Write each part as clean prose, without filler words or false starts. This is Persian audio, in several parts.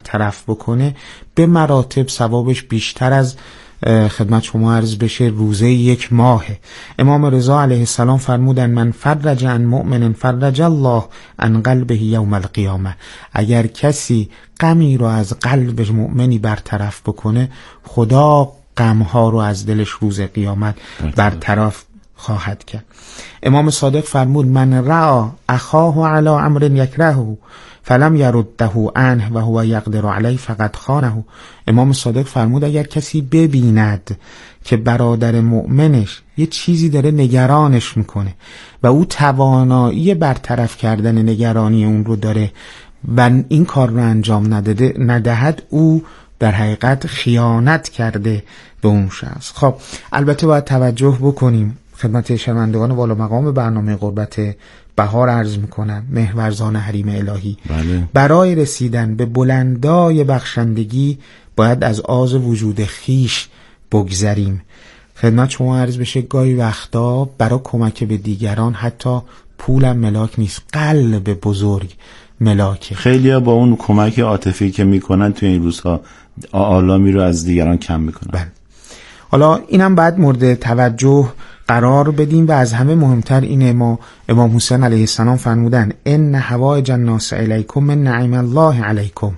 برطرف بکنه به مراتب ثوابش بیشتر از خدمت شما عرض بشه روزه یک ماهه. امام رضا علیه السلام فرمودن من فرج عن مؤمن فرج الله عن قلبه یوم القیامه. اگر کسی غمی رو از قلب مؤمنی برطرف بکنه خدا غمها رو از دلش روز قیامت برطرف خواهد کرد. امام صادق فرمود من رأى اخاه علی امر یکرهه فلم یرده عنه و هو یقدر علیه فقد خانه. امام صادق فرمود اگر کسی ببیند که برادر مؤمنش یه چیزی داره نگرانش میکنه و او توانایی برطرف کردن نگرانی اون رو داره و این کار رو انجام ندهد او در حقیقت خیانت کرده به اون شخص. خب البته باید توجه بکنیم خدمت شنوندگان والا مقام برنامه قربت بهار عرض میکنم مهرورزان حریم الهی برای رسیدن به بلندای بخشندگی باید از آز وجود خیش بگذریم. خدمت شما عرض بشه گاهی وقتا برای کمک به دیگران حتی پولم ملاک نیست، قلب بزرگ ملاکه. خیلی ها با اون کمک عاطفی که میکنن توی این روزها آلامی رو از دیگران کم میکنن. بله. حالا اینم بعد مورد توجه قرار بدیم و از همه مهمتر اینه ما امام حسین علیه السلام فرمودن ان حوائج الناس الیکم من نعم الله علیکم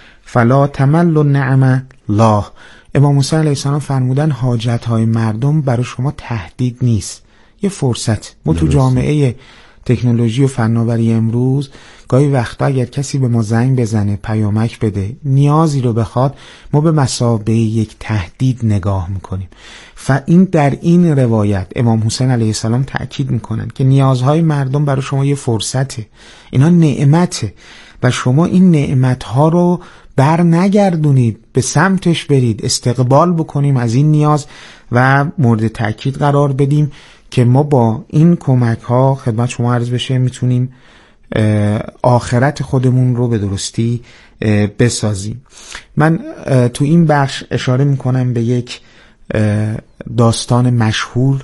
فلا تملوا نعم الله. امام حسین علیه السلام فرمودن حاجت های مردم برای شما تهدید نیست، یه فرصت. ما تو جامعه تکنولوژی و فناوری امروز گاهی وقتا اگر کسی به ما زنگ بزنه پیامک بده نیازی رو بخواد ما به مثابه یک تهدید نگاه میکنیم. این در این روایت امام حسین علیه السلام تأکید میکنن که نیازهای مردم برای شما یه فرصته، اینا نعمته و شما این نعمتها رو بر نگردونید، به سمتش برید، استقبال بکنیم از این نیاز و مورد تأکید قرار بدیم که ما با این کمک ها خدمت شما عرض بشه میتونیم آخرت خودمون رو به درستی بسازیم. من تو این بخش اشاره میکنم به یک داستان مشهور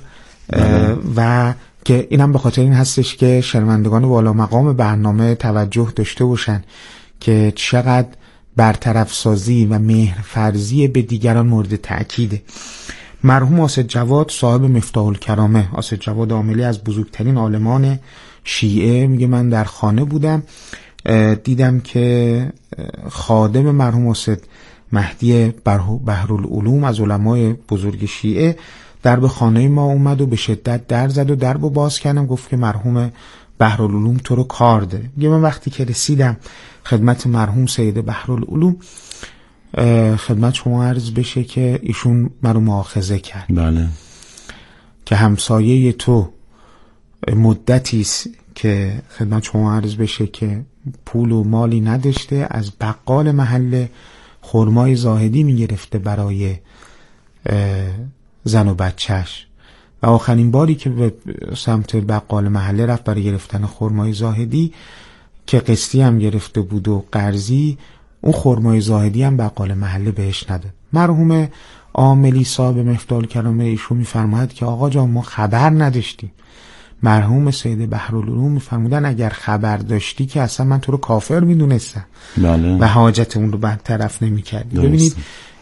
و که اینم به خاطر این هستش که شنوندگان والا مقام برنامه توجه داشته باشن که چقدر برطرف سازی و مهرفرزی به دیگران مورد تأکیده. مرحوم آصد جواد صاحب مفتاح الکرامه، آصد جواد عاملی از بزرگترین عالمان شیعه، میگه من در خانه بودم دیدم که خادم مرحوم آصد مهدی بحرالعلوم از علمای بزرگ شیعه در به خانه ما اومد و به شدت در زد و دربو باز کردم، گفت که مرحوم بحرالعلوم تو رو کار داره. میگه من وقتی که رسیدم خدمت مرحوم سید بحرالعلوم خدمت شما عرض بشه که ایشون منو مؤاخذه کرد. بله. که همسایه تو مدتیست که خدمت شما عرض بشه که پول و مالی نداشته، از بقال محله خرمای زاهدی میگرفته برای زن و بچهش و آخرین باری که به سمت بقال محله رفت برای گرفتن خرمای زاهدی که قسطی هم گرفته بود و قرضی، اون خرمای زاهدی هم بقال محله بهش نداد. مرحوم عاملی صاحب مفتاح الکرامه ایشون میفرماید که آقا جان ما خبر نداشتیم. مرحوم سید بحرالعلوم میفرمودن اگر خبر داشتی که اصلا من تو رو کافر میدونستم. بله. و حاجت اون رو برطرف نمیکردی. ببینید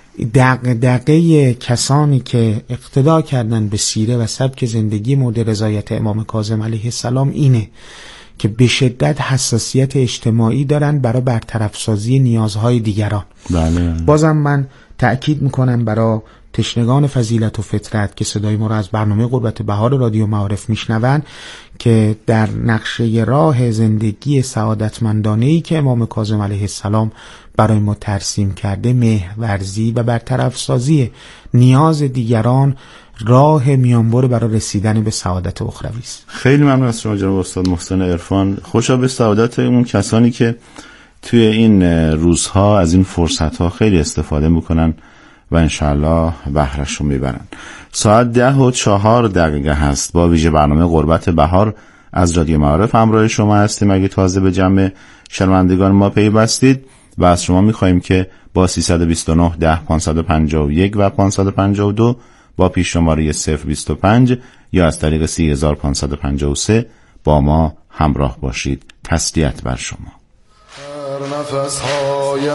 دقیقه کسانی که اقتدا کردن به سیره و سبک زندگی مورد رضایت امام کاظم علیه السلام اینه که به شدت حساسیت اجتماعی دارن برای برطرف سازی نیازهای دیگران. بله. بازم من تأکید میکنم برای تشنگان فضیلت و فطرت که صدای ما را از برنامه قربت بهار رادیو معارف میشنون که در نقشه راه زندگی سعادتمندانه‌ای که امام کاظم علیه السلام برای ما ترسیم کرده مهرورزی و برطرف سازی نیاز دیگران راه میانبر برای رسیدن به سعادت اخروی است. خیلی ممنون از شما جناب استاد محسن عرفان. خوشا به سعادت اون کسانی که توی این روزها از این فرصت‌ها خیلی استفاده میکنن و انشاءالله بهره‌شو میبرن. ساعت 10:04 هست. با ویژه برنامه قربت بهار از رادیو معارف همراه شما هستیم. اگه تازه به جمع شنوندگان ما پیوستید و از شما میخواییم که با 329 10 551 و 552 با پیش شماره 025 یا از طریق 3553 با ما همراه باشید. تسلیت بر شما. در نفسهای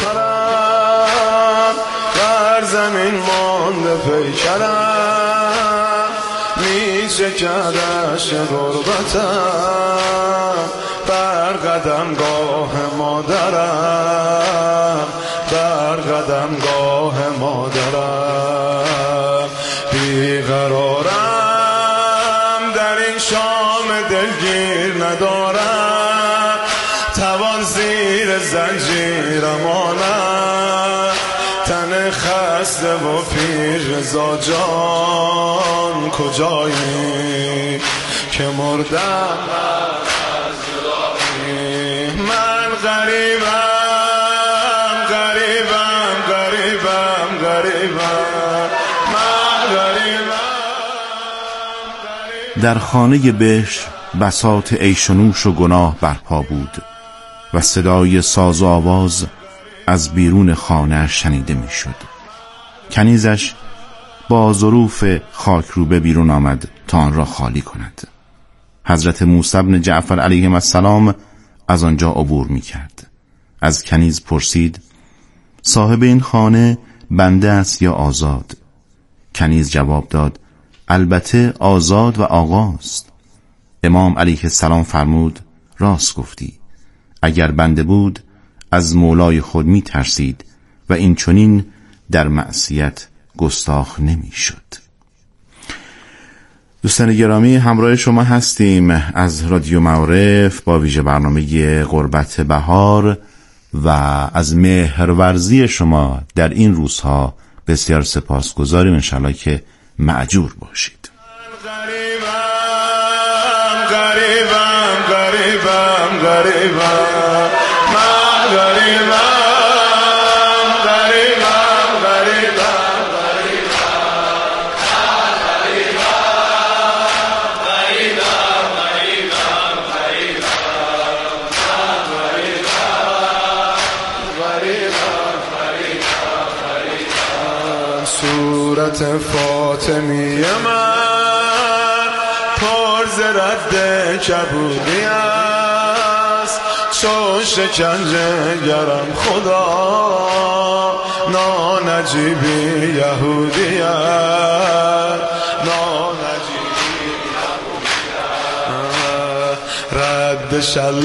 آخرم بر زمین مانده پیکرم میچکد اشک غربتم بر قدمگاه مادرم بر قدمگاه مادرم بیقرارم در این شام دلگیر ندارم توان زیر زنجیرم آنم تن خسته و پیر رضا جان کجایی که مردم از جدایی من غریبم غریبم غریبم غریبم من غریبم. در خانه بهشت بساط عیش و نوش و گناه برپا بود و صدای ساز و آواز از بیرون خانه شنیده میشد. کنیزش با ظروف خاکروبه بیرون آمد تا آن را خالی کند. حضرت موسی بن جعفر علیه السلام از آنجا عبور می کرد. از کنیز پرسید صاحب این خانه بنده است یا آزاد؟ کنیز جواب داد البته آزاد و آقاست. امام علیه السلام فرمود راست گفتی. اگر بنده بود از مولای خود می ترسید و این چنین در معصیت گستاخ نمی شد. دوستان گرامی، همراه شما هستیم از رادیو معارف با ویژه برنامه قربت بهار و از مهرورزی شما در این روزها بسیار سپاسگزاریم. انشالله که مأجور باشید. غریبم غریبم غریبم غریبم من غریبم صورت فاطمی من پر ز رد کبودی است چون شکنجه گرم خدا نانجیبی یهودی است نانجیبی یهودی است رد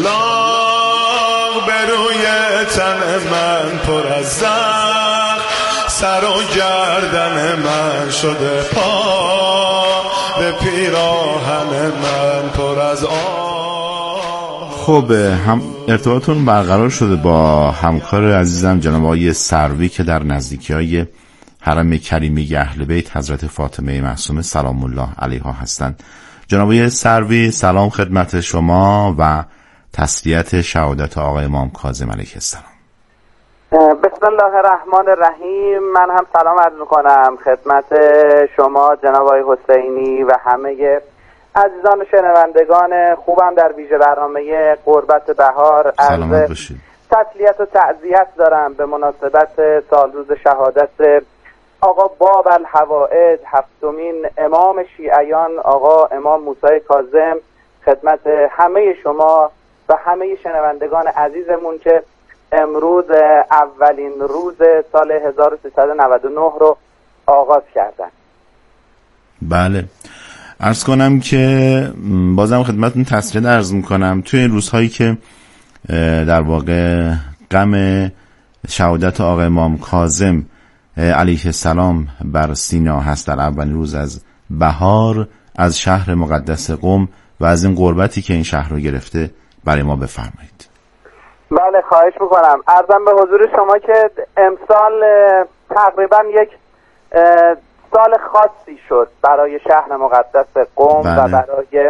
شلاق به روی تن من پر از زخم سر و گردن من شده پا به پیراهن من پر از آه. خب هم ارتباطتون برقرار شده با همکار عزیزم جناب آقای سروی که در نزدیکی‌های حرم کریمی اهل بیت حضرت فاطمه معصومه سلام الله علیها هستند. جناب آقای سروی سلام خدمت شما و تسلیت شهادت آقای امام کاظم علیه السلام. بسم الله الرحمن الرحیم. من هم سلام عرض میکنم خدمت شما جناب آقای حسینی و همه عزیزان شنوندگان خوبم در ویژه برنامه قربت بهار. سلامت باشید. تسلیت و تعزیت دارم به مناسبت سالروز شهادت آقا باب الحوائج هفتمین امام شیعیان آقا امام موسی کاظم خدمت همه شما و همه شنوندگان عزیزمون که امروز اولین روز سال 1399 رو آغاز کردن. بله، عرض کنم که بازم خدمتتون تسلیت عرض میکنم توی این روزهایی که در واقع غم شهادت آقا امام کاظم علیه السلام بر سینا هست در اولین روز از بهار از شهر مقدس قم و از این قربتی که این شهر رو گرفته برای ما بفرمایید. بله خواهش میکنم. عرضم به حضور شما که امسال تقریبا یک سال خاصی شد برای شهر مقدس قم. بله. و برای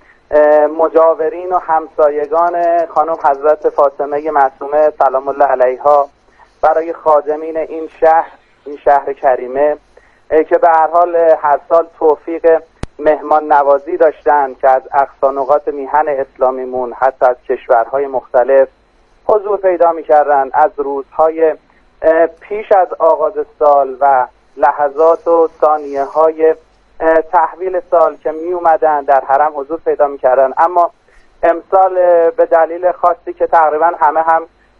مجاورین و همسایگان خانم حضرت فاطمه معصومه سلام الله علیها، برای خادمین این شهر کریمه که به هر حال هر سال توفیق مهمان نوازی داشتن که از اقصا نقاط میهن اسلامیمون حتی از کشورهای مختلف حضور پیدا می‌کردن، از روزهای پیش از آغاز سال و لحظات و ثانیه‌های تحویل سال که می اومدن در حرم حضور پیدا می‌کردن. اما امسال به دلیل خاصی که تقریبا همه هم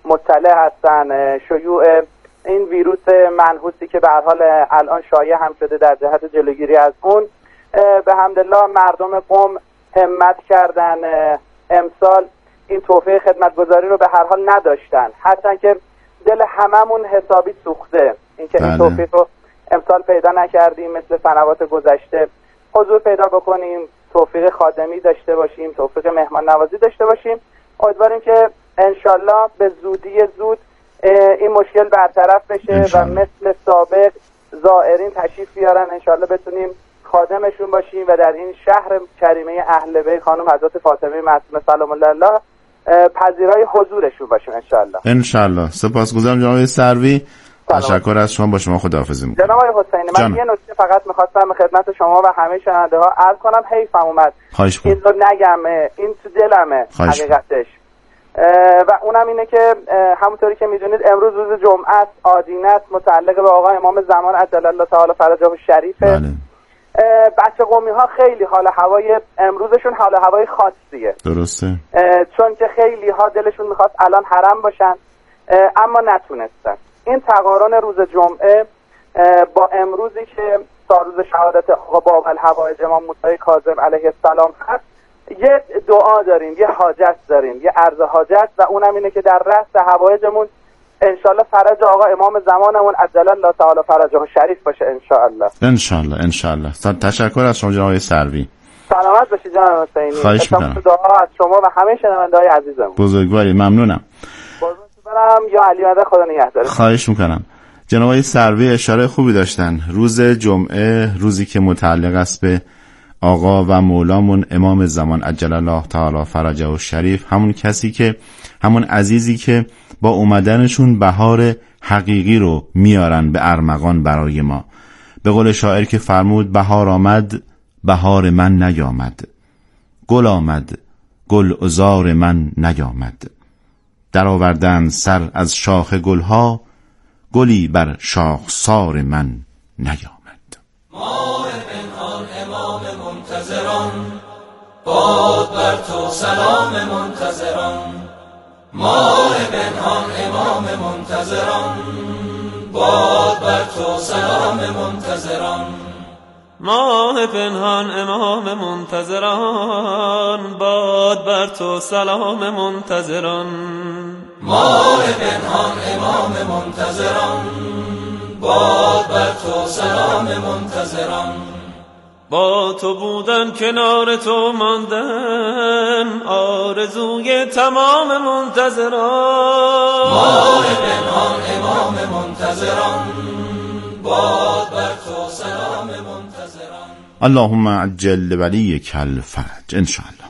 مطلع هستن. شیوع این ویروس منحوسی که به هر حال الان شایع هم شده در جهت جلوگیری از اون، به حمدالله مردم قم همت کردن. امسال این توفیق خدمتگزاری رو به هر حال نداشتن، هرچند که دل هممون حسابی سوخته اینکه این توفیق رو امسال پیدا نکردیم. مثل سنوات گذشته حضور پیدا بکنیم، توفیق خادمی داشته باشیم، توفیق مهمان نوازی داشته باشیم. امیدواریم که انشالله به زودی زود این مشکل برطرف بشه و مثل سابق زائرین تشریف بیارن، انشالله بتونیم خادمشون باشیم و در این شهر کریمه اهل بیت خانم حضرت فاطمه معصومه سلام الله علیها پذیرای حضورشون باشیم انشالله. سپاسگزارم جناب سروی، تشکر از شما. با شما خداحافظی می‌کنم. جناب آقای حسینی، من یه نکته فقط می‌خواستم خدمت شما و همه شنونده ها عرض کنم، حیفم اومد این رو نگم، این تو دلمه حقیقتش، و اونم اینه که همونطوری که میدونید امروز روز جمعه است، آدینه است، متعلق به آقا امام زمان عجل الله تعالی فرجه الشریفه. بچه قمی ها خیلی حال هوای امروزشون حال هوای خاصیه، درسته، چون که خیلی ها دلشون میخواست الان حرم باشن اما نتونستن. این تقارن روز جمعه با امروزی که روز شهادت آقا باب الحوائج امام موسی کاظم علیه السلام هست، یه دعا داریم، یه حاجت داریم، یه عرض حاجت، و اونم اینه که در رأس حوائجمون انشالله فرج آقا امام زمانمون عجل الله تعالی فرجه شریف باشه انشالله. تشکر از شما جناب سروی. سلامت باشید جناب حسینی. خواهش می‌کنم. دعا از شما و همه شنونده‌های عزیزم. بزرگواری، ممنونم. یا علی مدد خدا نگهدار. خواهش می‌کنم. جناب سروی اشاره خوبی داشتن. روز جمعه روزی که متعلق است به آقا و مولامون امام زمان عجل الله تعالی فرجه الشریف، همون کسی که، همون عزیزی که با اومدنشون بهار حقیقی رو میارن به ارمغان برای ما. به قول شاعر که فرمود بهار آمد بهار من نیامد، گل آمد گل عذار من نیامد، در آوردن سر از شاخ گلها، گلی بر شاخسار من نیامد. ماه پنهان امام منتظران، باد بر تو سلام منتظران. ماه پنهان امام منتظران، باد بر تو سلام منتظران. ماه پنهان امام منتظران، باد بر تو سلام منتظران. ماه پنهان امام منتظران، باد بر تو سلام منتظران. با تو بودن کنار تو ماندن، آرزوی تمام منتظران. ماه پنهان امام منتظران، باد بر تو سلام منتظران. اللهم عجل ولیک الفرج انشاءالله.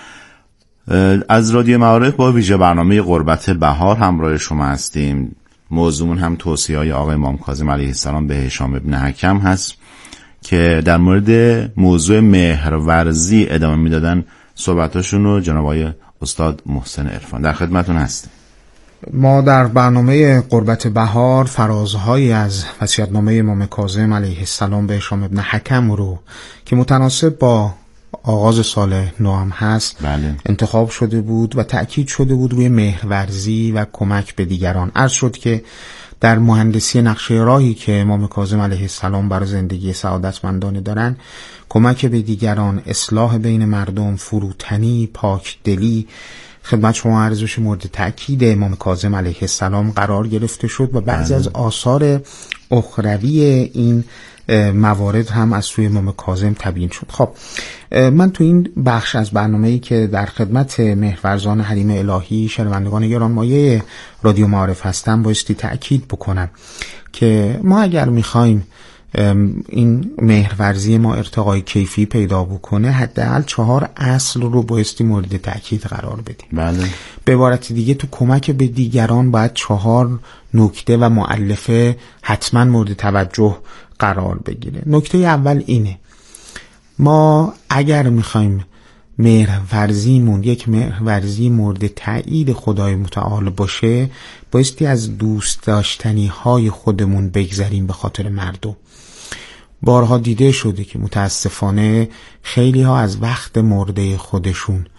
از رادیو معارف با ویژه برنامه قربت بهار همراه شما هستیم. موضوعمون هم توصیه‌های آقا امام کاظم علیه السلام به هشام ابن حکم هست که در مورد موضوع مهرورزی ادامه میدادن صحبتاشون رو جناب آقای استاد محسن عرفان. در خدمتون هستیم. ما در برنامه قربت بهار فرازهایی از وصیت‌نامه امام کاظم علیه السلام به هشام ابن حکم رو که متناسب با آغاز سال نو هم هست انتخاب شده بود و تأکید شده بود روی مهرورزی و کمک به دیگران. عرض شد که در مهندسی نقشه راهی که امام کاظم علیه السلام برای زندگی سعادتمندانه دارن، کمک به دیگران، اصلاح بین مردم، فروتنی، پاکدلی خدمت شما عرض بشه مورد تأکید امام کاظم علیه السلام قرار گرفته شد و بعضی از آثار اخروی این موارد هم از سوی امام کاظم تبیین شد. خب من تو این بخش از برنامه‌ای که در خدمت مهرورزان حریم الهی شنوندگان گرانمایه رادیو معارف هستم بایستی تأکید بکنم که ما اگر میخوایم این مهرورزی ما ارتقای کیفی پیدا بکنه حداقل 4 اصل رو بایستی مورد تأکید قرار بدیم. بله. به عبارت دیگه تو کمک به دیگران باید 4 نکته و مؤلفه حتما مورد توجه قرار بگیره. نکته اول اینه، ما اگر میخوایم مهرورزیمون یک مهرورزی مورد تایید خدای متعال باشه، بایستی از دوست داشتنی های خودمون بگذریم به خاطر مردم. بارها دیده شده که متاسفانه خیلی ها از وقت مرده خودشون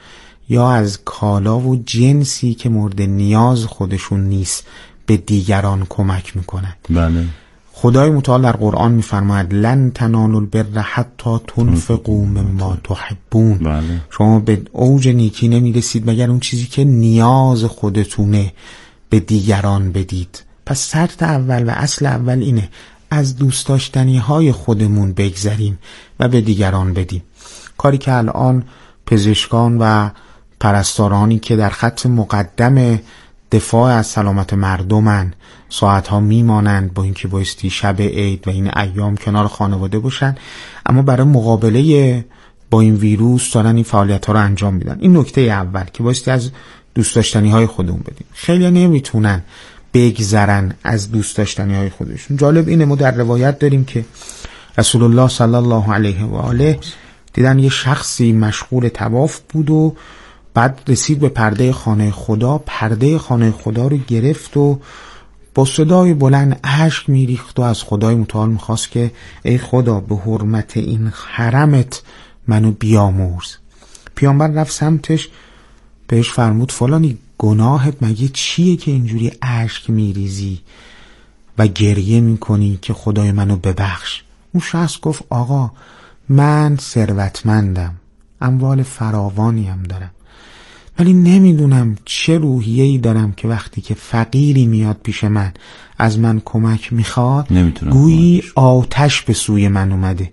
یا از کالا و جنسی که مورد نیاز خودشون نیست به دیگران کمک میکنن. بله. خدای متعال در قرآن میفرماید لن تنالوا البر حتی تنفقوا مما تحبون. بله. شما به اوج نیکی نمیرسید مگر اون چیزی که نیاز خودتونه به دیگران بدید. پس شرط اول و اصل اول اینه از دوست داشتنی های خودمون بگذریم و به دیگران بدیم. کاری که الان پزشکان و پرستارانی که در خط مقدم دفاع از سلامت مردمن ساعتها میمانند با اینکه بایستی شب عید و این ایام کنار خانواده باشن، اما برای مقابله با این ویروس دارن این فعالیت ها رو انجام میدن. این نکته اول که بایستی از دوست داشتنی های خودمون بدیم. خیلی نمیتونن بگذرن از دوست داشتنی های خودشون. جالب اینه ما در روایت داریم که رسول الله صلی الله علیه و آله دیدن یه شخصی مشغول طواف بود و بعد رسید به پرده خانه خدا، پرده خانه خدا رو گرفت و با صدای بلند اشک میریخت و از خدای متعال میخواست که ای خدا به حرمت این حرمت منو بیامرز. پیامبر رفت سمتش، بهش فرمود فلانی گناهت مگه چیه که اینجوری اشک میریزی و گریه میکنی که خدای منو ببخش؟ اون شخص گفت آقا من ثروتمندم، اموال فراوانی هم دارم، ولی نمیدونم چه روحیه‌ای دارم که وقتی که فقیری میاد پیش من از من کمک میخواد گویی آتش به سوی من اومده.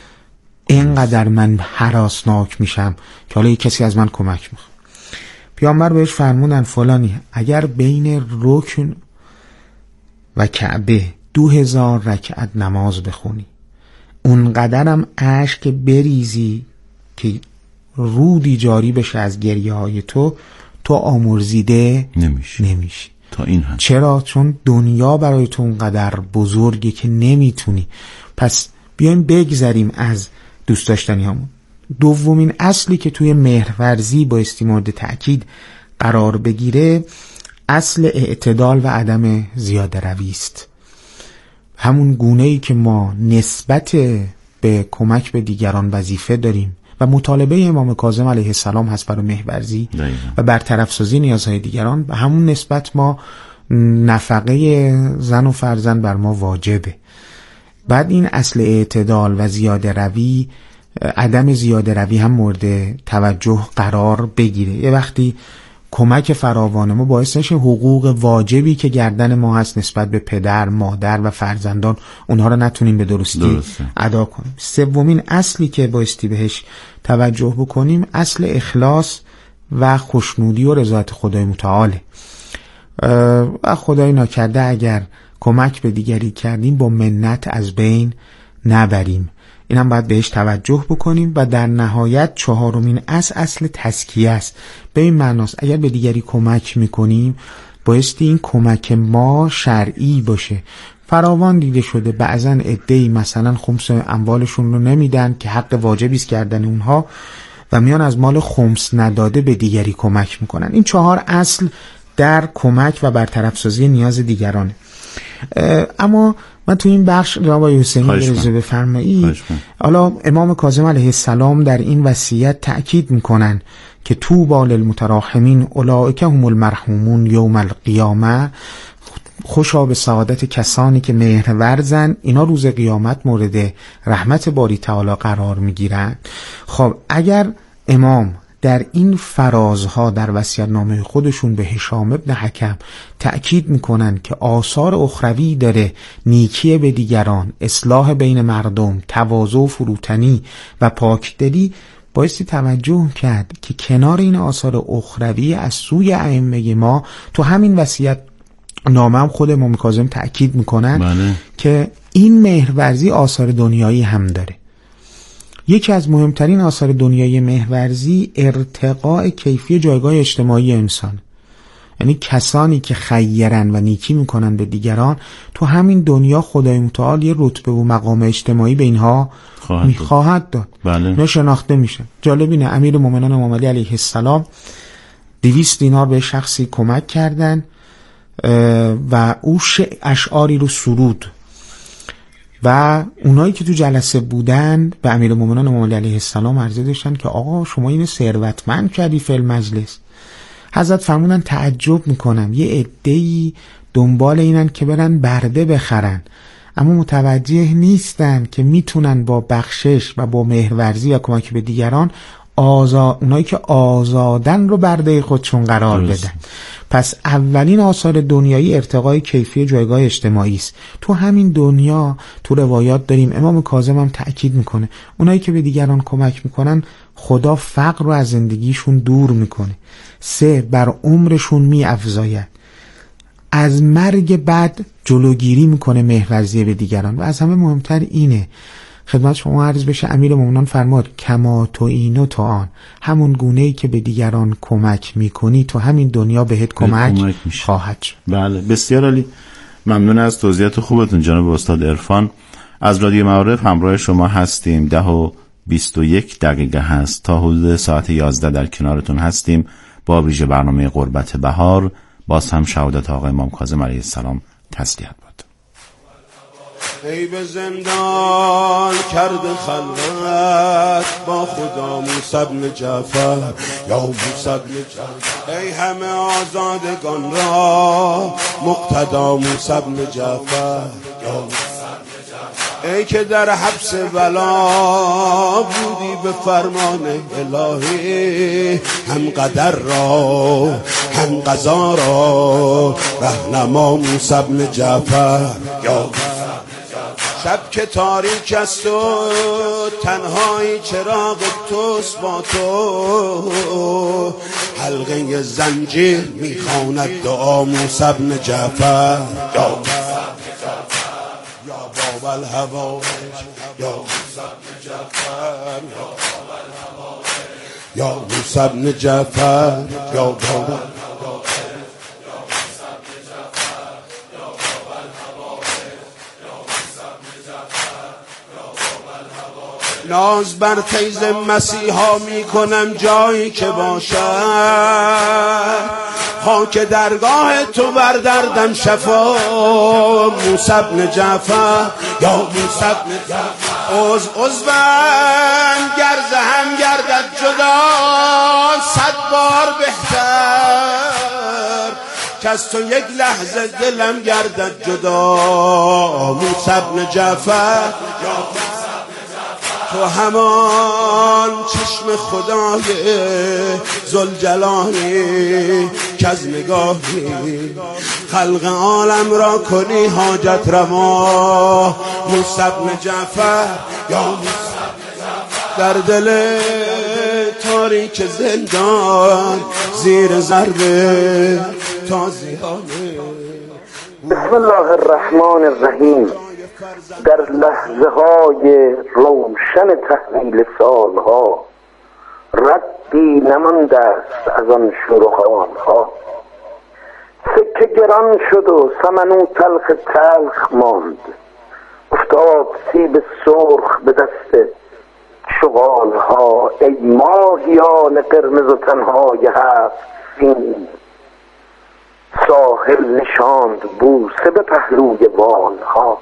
اینقدر من هراسناک میشم که حالا کسی از من کمک میخواد. پیامبر بهش فرمودن فلانی اگر بین رکن و کعبه 2000 رکعت نماز بخونی، اونقدرم اشک بریزی که رودی جاری بشه از گریه های تو آمرزیده نمیشی. تا این هم. چرا؟ چون دنیا برای تو اونقدر بزرگه که نمیتونی. پس بیایم بگذریم از دوست داشتنی همون. دومین اصلی که توی مهرورزی بایستی مورد تأکید قرار بگیره اصل اعتدال و عدم زیاده روی است. همون گونه‌ای که ما نسبت به کمک به دیگران وظیفه داریم و مطالبه امام کاظم علیه السلام هست برای مهرورزی و برطرف سازی نیازهای دیگران، به همون نسبت ما نفقه زن و فرزند بر ما واجبه. بعد این اصل اعتدال و زیاده روی، عدم زیاده روی هم مورد توجه قرار بگیره. یه وقتی کمک فراوان ما باعث نشه حقوق واجبی که گردن ما هست نسبت به پدر، مادر و فرزندان اونها رو نتونیم به درستی ادا کنیم. سومین اصلی که بایستی بهش توجه بکنیم اصل اخلاص و خوشنودی و رضایت خدای متعاله. و خدای ناکرده اگر کمک به دیگری کردیم با منت از بین نبریم. این هم باید بهش توجه بکنیم. و در نهایت چهارمین اصل تزکیه است. به این معناست اگر به دیگری کمک میکنیم بایستی این کمک ما شرعی باشه. فراوان دیده شده بعضا عده‌ای مثلا خمس اموالشون رو نمیدن که حق واجبی است کردن اونها و میان از مال خمس نداده به دیگری کمک میکنن. این 4 اصل در کمک و برطرف سازی نیاز دیگرانه. اما من تو این بخش جناب حسینی اجازه بفرمایید، حالا امام کاظم علیه السلام در این وصیت تأکید میکنن که طوبی للمتراحمین اولئک هم المرحومون یوم القیامه، خوشا به سعادت کسانی که مهرورزن، اینا روز قیامت مورد رحمت باری تعالی قرار میگیرن. خب اگر امام در این فرازها در وصیت‌نامه خودشون به هشام ابن حکم تأکید میکنن که آثار اخروی داره، نیکی به دیگران، اصلاح بین مردم، تواضع و فروتنی و پاکدلی، بایستی توجه کرد که کنار این آثار اخروی از سوی ائمه ما تو همین وصیت نامه هم خود امام کاظم تأکید میکنن که این مهرورزی آثار دنیایی هم داره. یکی از مهمترین آثار دنیای مهرورزی ارتقاء کیفی جایگاه اجتماعی انسان، یعنی کسانی که خیرن و نیکی میکنن به دیگران تو همین دنیا خدای متعال یه رتبه و مقام اجتماعی به اینها خواهد داد. نه شناخته میشه. جالب اینه امیرالمومنین امام علی علیه السلام 200 دینار به شخصی کمک کردن و او اشعاری رو سرود. و اونایی که تو جلسه بودن به امیرالمومنین امام علی علیه السلام عرضه داشتن که آقا شما اینو ثروتمند کردی فی المجلس. حضرت فرمودن تعجب میکنم یه عده‌ای دنبال اینن که برن برده بخرن، اما متوجه نیستن که میتونن با بخشش و با مهرورزی و کمک به دیگران اونایی که آزادن رو برده خودشون قرار بدن. پس اولین آثار دنیایی ارتقای کیفی جایگاه اجتماعی است. تو همین دنیا تو روایات داریم، امام کاظم هم تأکید میکنه اونایی که به دیگران کمک میکنن خدا فقر رو از زندگیشون دور میکنه. 3 بر عمرشون میافزاید. از مرگ بعد جلوگیری میکنه مهرورزی به دیگران. و از همه مهمتر اینه خدمت شما عرض بشه امیرالمومنین فرمود کما تو اینو تو آن، همون گونه‌ای که به دیگران کمک میکنی تو همین دنیا بهت کمک خواهد شد. بله بسیار عالی، ممنون از توضیحات خوبتون جناب استاد عرفان. از رادیو معارف همراه شما هستیم. 10:21 هست تا حدود ساعت 11 در کنارتون هستیم با ویژه برنامه قربت بهار. باز هم شهادت آقا امام کاظم علیه السلام تسلیت باد. ای به زندان کرده خلوت با خدا موسی بن جعفر یا موسی بن جعفر، ای همه آزادگان را مقتدا موسی بن جعفر یا موسی بن جعفر، ای که در حبس بلا بودی به فرمان الهی، هم قدر را هم قضا را رهنما موسی بن جعفر یا شب که تاریک است و تنهایی چراغ توست با تو، حلقه زنجیر میخواند دعا موسی بن جعفر یا باب الهوایج یا موسی بن جعفر یا موسی بن جعفر یا باب ناز بر فیض مسیحا می کنم جایی که باشد، خاک درگاه تو بردردم شفا موسی بن جعفر یا موسی بن جعفر، عضوم گرز هم گردد جدا 100 بار بهتر که از تو یک لحظه دلم گردد جدا موسی بن جعفر یا تو همان چشم خدای ذوالجلالی که از نگاهی خلق عالم را کنی حاجت روا موسی بن جعفر یا موسی بن جعفر، در دل تاریک زندان زیر ضرب تازیانه. بسم الله الرحمن الرحیم. در لحظه های روشن تحویل سالها ردی نمانده است از آن شروحانها، سکه گران شد و سمنو تلخ ماند، افتاد سیب سرخ به دست شغالها، ای ماهیان قرمز و تنهای 7 سین، ساحل نشاند بوسه به پهلوی والها،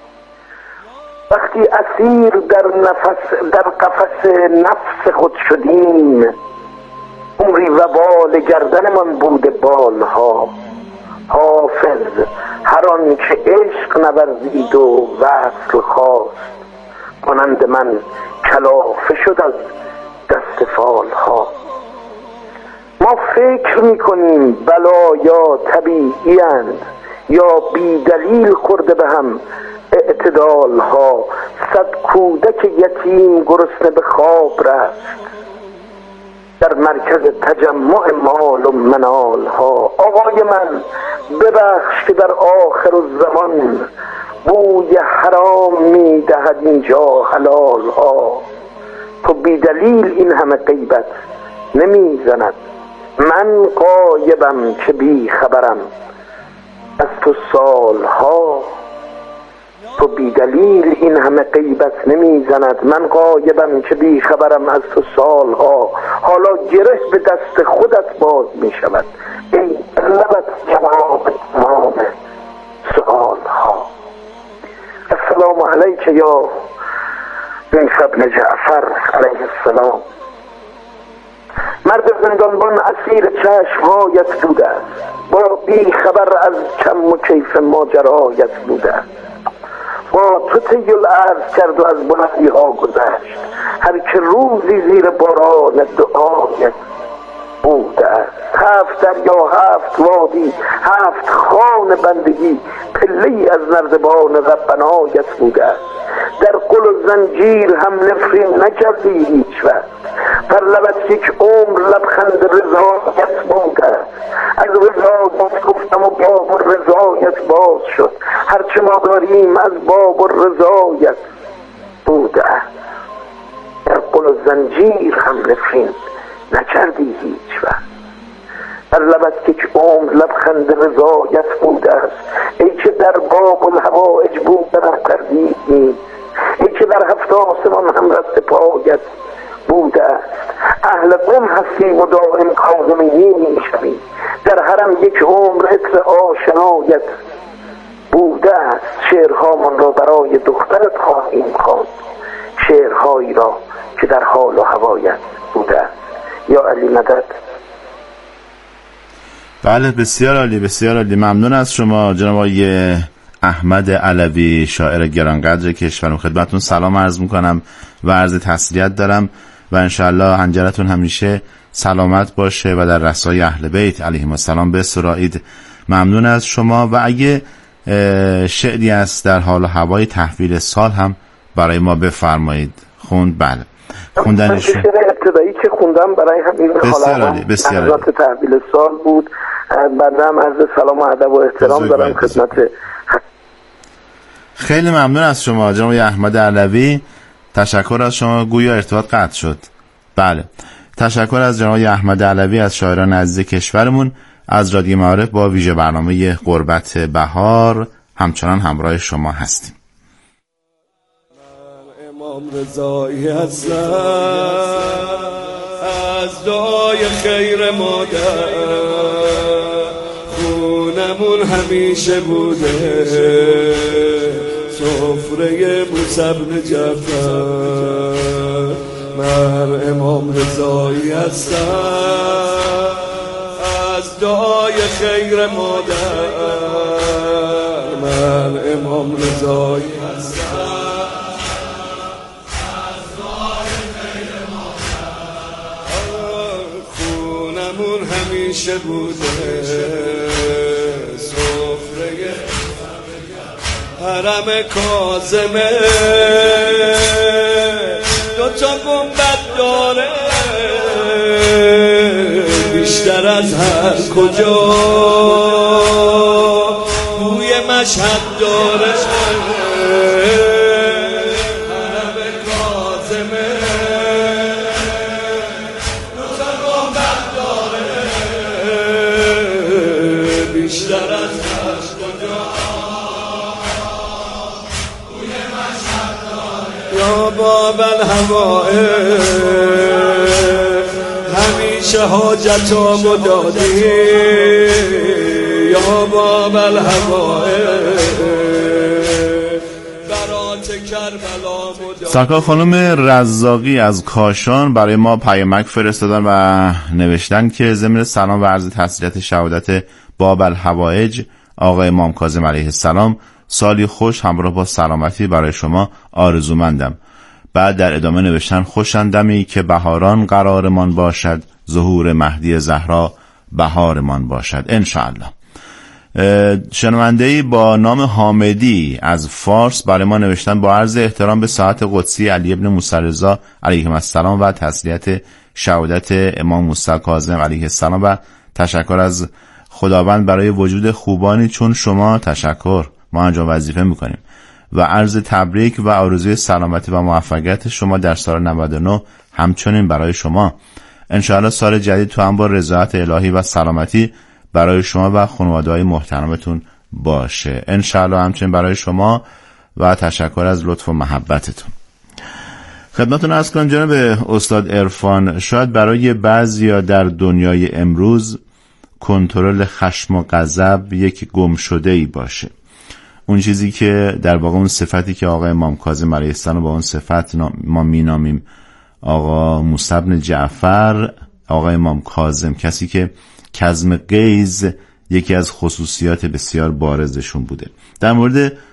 وقتی اسیر در قفس نفس خود شدیم، عمری وبال گردنمان بود بالها، حافظ هر آن که عشق نورزید و وصل خواست، مانند من کلافه شد از دست فالها. ما فکر میکنیم بلایا طبیعی اند یا بی دلیل خورده به هم اعتدال ها، 100 کودک یتیم گرسنه به خواب رفت در مرکز تجمع مال و منال ها. آقای من ببخش که در آخر الزمان بوی حرام می دهد اینجا حلال ها، تو بی دلیل این همه غیبت نمی زند، من غایبم که بی خبرم از تو سالها، تو بی دلیل این همه غیبت نمی زند، من غایبم که بی خبرم از تو سالها، حالا گره به دست خودت باز می شود، ای لبت جواب تمام سؤالها. السلام السلام علیک یا عیسی ابن جعفر علیه السلام. مرد زندانبان اسیر چشمهایت بوده است، با بی خبر از کم و کیف ماجرایت بوده است. با تو طی العرض کرد و از بلندی ها گذشت، هر که روزی زیر باران دعایت بوده است. 7 دریا، 7 وادی، 7 خان بندگی، پله‌ای از نردبان ربنایت بوده است. در قل و زنجیر هم نفرین نکردی هیچ وقت، بر لبت یک عمر لبخند رضایت بوده است. از رضایت گفتم و باب و رضایت باز شد، هرچه ما داریم از باب و رضایت بوده است. در قل و زنجیر هم نفرین نکردی هیچ وقت، بر لبت یک عمر لبخند رضایت بوده است. ای که در باب الهوائج بوده نکردی نیست، ای که در 7 آسمان هم رست پایت بوده است. اهل قم هستی و دائم کاظمینی میشوی، در حرم یک عمر عطر آشنایت بوده است. شعرهامان را برای دخترت خواهیم خواند، شعرهایی را که در حال و هوایت بوده است. یا علی مدد. بله، بسیار عالی، بسیار عالی. ممنون از شما جناب آقای احمد علوی، شاعر گرانقدر کشورم. خدمتتون سلام عرض میکنم و عرض تسلیت دارم و انشاءالله حنجرتون همیشه سلامت باشه و در رسای اهل بیت علیهم السلام بسرایید. ممنون از شما. و اگه شعری است در حال و هوای تحویل سال هم برای ما بفرمایید. خوند؟ بله، خوندنشون ابتدایی که خوندم برای همین حالات تحویل سال بود. بعدم عرض سلام و ادب و احترام دارم خدمت. خیلی ممنون از شما جناب احمد علوی. تشکر از شما. گویا ارتباط قطع شد. بله، تشکر از جناب احمد علوی از شاعران عزیز کشورمون. از رادیو معارف با ویژه برنامه قربت بهار همچنان همراه شما هستیم. امام رضایی هستم، از دعای خیر مادر خونمون همیشه بوده، سفره موسی ابن جعفر. من امام رضایی هستم، از دعای خیر مادر. من امام رضایی هستم، همیشه بوده، سفره حرم کاظمه 2 گنبد داره، بیشتر از هر کجا بوی مشهد داره. باب الهوائج همیشه حاجتامو دادی، یا باب الهوائج برات کربلامو دادی. سرکار خانم رزاقی از کاشان برای ما پیامک فرستادن و نوشتن که ضمن سلام و عرض تسلیت شهادت باب الهوائج آقای امام کاظم علیه السلام، سالی خوش همراه با سلامتی برای شما آرزومندم. بعد در ادامه نوشتن خوشندمی که بهاران قرارمان باشد، ظهور مهدی زهرا بهارمان باشد انشاءالله. شنونده‌ای با نام حامدی از فارس برای ما نوشتن با عرض احترام به ساعت قدسی علی ابن موسی رضا علیه السلام و تسلیت شهادت امام موسی کاظم علیه السلام و تشکر از خداوند برای وجود خوبانی چون شما. تشکر، ما انجام وظیفه میکنیم و عرض تبریک و آرزوی سلامتی و موفقیت شما در سال 99 همچنین برای شما. انشاءالله سال جدید تو هم با رضایت الهی و سلامتی برای شما و خانواده‌های محترمتون باشه انشاءالله، همچنین برای شما و تشکر از لطف و محبتتون. خدمتتون عرض کنم جناب استاد عرفان، شاید برای بعضیا در دنیای امروز کنترل خشم و غضب یک گمشده‌ای باشه. اون چیزی که در واقع اون صفتی که آقا امام کاظم علیه السلام با اون صفت ما مینامیم آقا موسی بن جعفر، آقا امام کاظم، کسی که کظم غیظ یکی از خصوصیات بسیار بارزشون بوده. در مورد